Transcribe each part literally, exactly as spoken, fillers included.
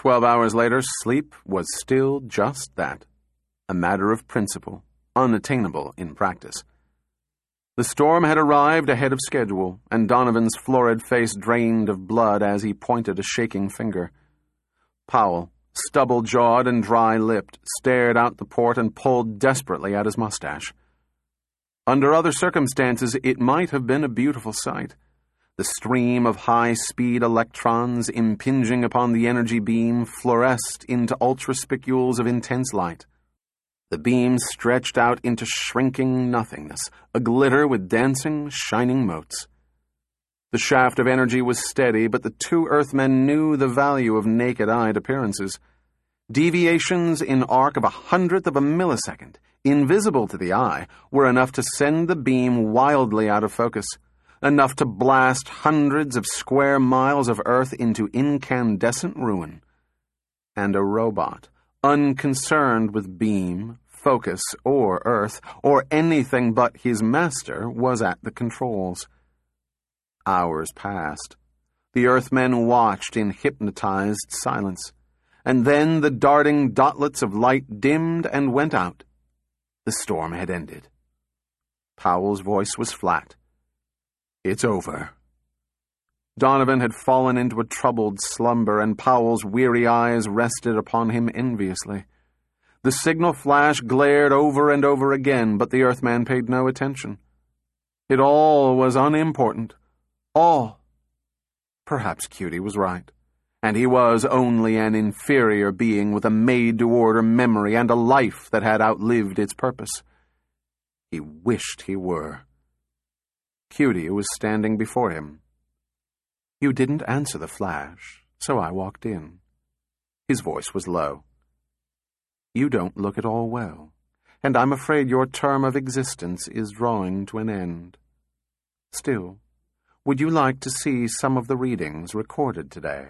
Twelve hours later, sleep was still just that, a matter of principle, unattainable in practice. The storm had arrived ahead of schedule, and Donovan's florid face drained of blood as he pointed a shaking finger. Powell, stubble-jawed and dry-lipped, stared out the port and pulled desperately at his mustache. Under other circumstances, it might have been a beautiful sight. The stream of high-speed electrons impinging upon the energy beam fluoresced into ultraspicules of intense light. The beam stretched out into shrinking nothingness, aglitter with dancing, shining motes. The shaft of energy was steady, but the two Earthmen knew the value of naked-eyed appearances. Deviations in arc of a hundredth of a millisecond, invisible to the eye, were enough to send the beam wildly out of focus, enough to blast hundreds of square miles of Earth into incandescent ruin. And a robot, unconcerned with beam, focus, or Earth, or anything but his master, was at the controls. Hours passed. The Earthmen watched in hypnotized silence, and then the darting dotlets of light dimmed and went out. The storm had ended. Powell's voice was flat. "It's over." Donovan had fallen into a troubled slumber, and Powell's weary eyes rested upon him enviously. The signal flash glared over and over again, but the Earthman paid no attention. It all was unimportant. All. Perhaps Cutie was right, and he was only an inferior being with a made-to-order memory and a life that had outlived its purpose. He wished he were. Cutie was standing before him. "You didn't answer the flash, so I walked in." His voice was low. "You don't look at all well, and I'm afraid your term of existence is drawing to an end. Still, would you like to see some of the readings recorded today?"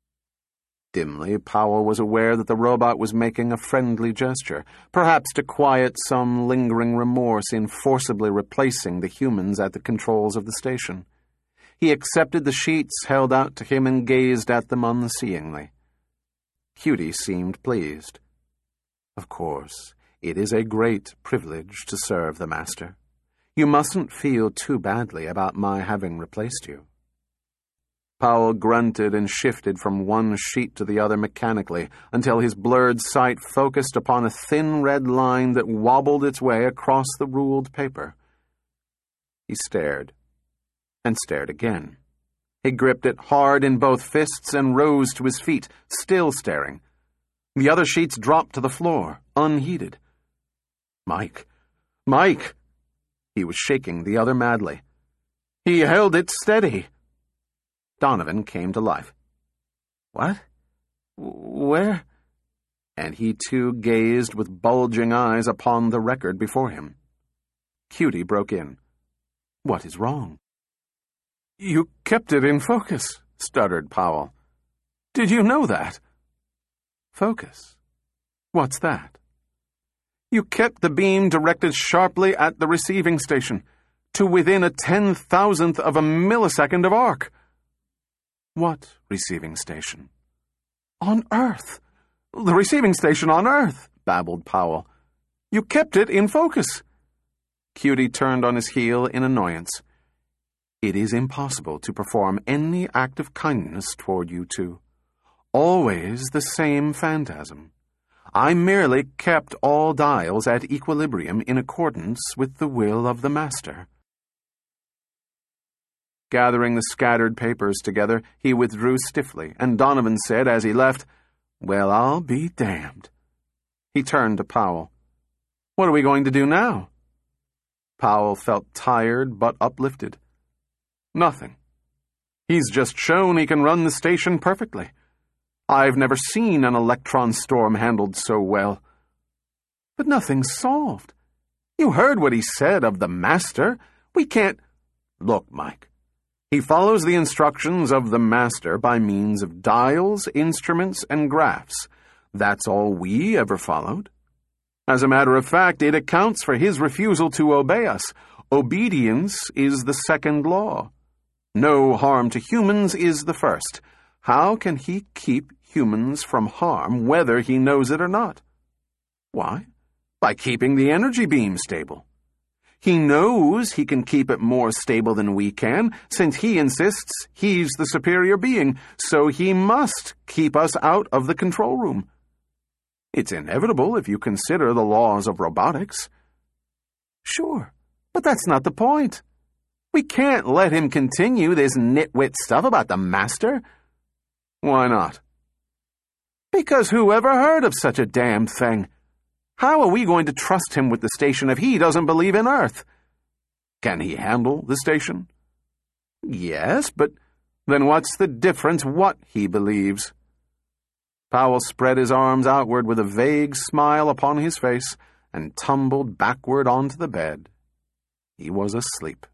Dimly, Powell was aware that the robot was making a friendly gesture, perhaps to quiet some lingering remorse in forcibly replacing the humans at the controls of the station. He accepted the sheets held out to him and gazed at them unseeingly. Cutie seemed pleased. "Of course, it is a great privilege to serve the Master. You mustn't feel too badly about my having replaced you." Powell grunted and shifted from one sheet to the other mechanically until his blurred sight focused upon a thin red line that wobbled its way across the ruled paper. He stared, and stared again. He gripped it hard in both fists and rose to his feet, still staring. The other sheets dropped to the floor, unheeded. "Mike! Mike!" He was shaking the other madly. "He held it steady." Donovan came to life. "What? Where?" And he too gazed with bulging eyes upon the record before him. Cutie broke in. "What is wrong?" "You kept it in focus," stuttered Powell. "Did you know that?" "Focus? What's that?" "You kept the beam directed sharply at the receiving station, to within a ten-thousandth of a millisecond of arc." "What receiving station?" "On Earth. The receiving station on Earth," babbled Powell. "You kept it in focus." Cutie turned on his heel in annoyance. "It is impossible to perform any act of kindness toward you two. Always the same phantasm. I merely kept all dials at equilibrium in accordance with the will of the Master." Gathering the scattered papers together, he withdrew stiffly, and Donovan said as he left, "Well, I'll be damned." He turned to Powell. "What are we going to do now?" Powell felt tired but uplifted. "Nothing. He's just shown he can run the station perfectly. I've never seen an electron storm handled so well." "But nothing's solved. You heard what he said of the Master. We can't—" "Look, Mike. He follows the instructions of the Master by means of dials, instruments, and graphs. That's all we ever followed. As a matter of fact, it accounts for his refusal to obey us. Obedience is the second law. No harm to humans is the first. How can he keep humans from harm whether he knows it or not. Why? By keeping the energy beam stable. He knows he can keep it more stable than we can, since he insists he's the superior being, so he must keep us out of the control room. It's inevitable if you consider the laws of robotics. Sure, but that's not the point. We can't let him continue this nitwit stuff about the master. Why not? Because who ever heard of such a damn thing? How are we going to trust him with the station if he doesn't believe in Earth? Can he handle the station? Yes, but then what's the difference what he believes? Powell spread his arms outward with a vague smile upon his face and tumbled backward onto the bed. He was asleep.